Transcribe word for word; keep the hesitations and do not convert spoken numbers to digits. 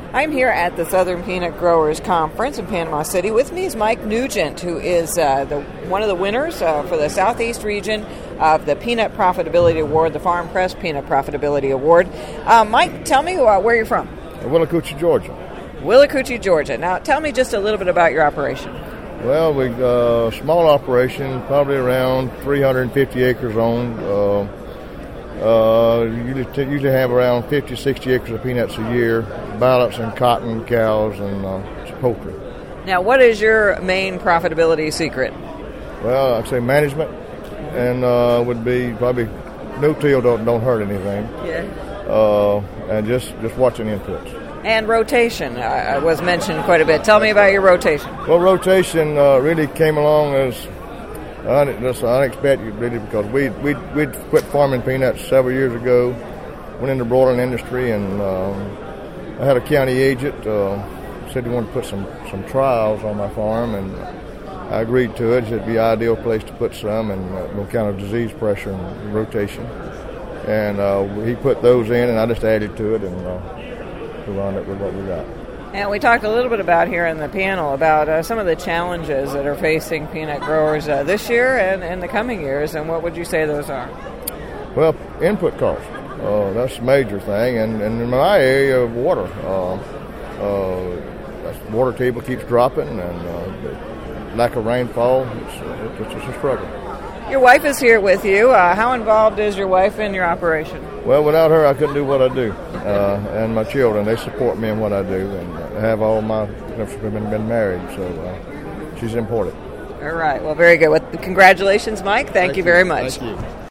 I'm here at the Southern Peanut Growers Conference in Panama City. With me is Mike Nugent, who is uh, the one of the winners uh, for the Southeast region of the Peanut Profitability Award, the Farm Press Peanut Profitability Award. Uh, Mike, tell me uh, where you're from. Willacoochee, Georgia. Willacoochee, Georgia. Now, tell me just a little bit about your operation. Well, we uh, small operation, probably around three hundred fifty acres owned. Uh, uh, usually, t- usually have around fifty, sixty acres of peanuts a year, balancing cotton, cows, and uh, poultry. Now, what is your main profitability secret? Well, I'd say management, and uh, would be probably no-till don't, don't hurt anything. Yeah. Uh, and just, just watching inputs. And rotation uh, was mentioned quite a bit. Tell me about your rotation. Well, rotation uh, really came along as un- just unexpected, really, because we we we'd quit farming peanuts several years ago. Went into the broiling industry, and um, I had a county agent uh, said he wanted to put some, some trials on my farm, and I agreed to it. It'd be an ideal place to put some, and uh, no kind of disease pressure and rotation. And uh, he put those in, and I just added to it, and uh, to round up with what we got. And we talked a little bit about here in the panel about uh, some of the challenges that are facing peanut growers uh, this year and in the coming years, and what would you say those are? Well, input cost. Uh, that's a major thing, and, and in my area, water. Uh, uh, the water table keeps dropping, and uh, lack of rainfall, it's, it's just a struggle. Your wife is here with you. Uh, how involved is your wife in your operation? Well, without her, I couldn't do what I do. Uh, and my children, they support me in what I do, and I have all my, I've been, been married, so uh, she's important. All right. Well, very good. Well, congratulations, Mike. Thank, Thank you very much. Thank you.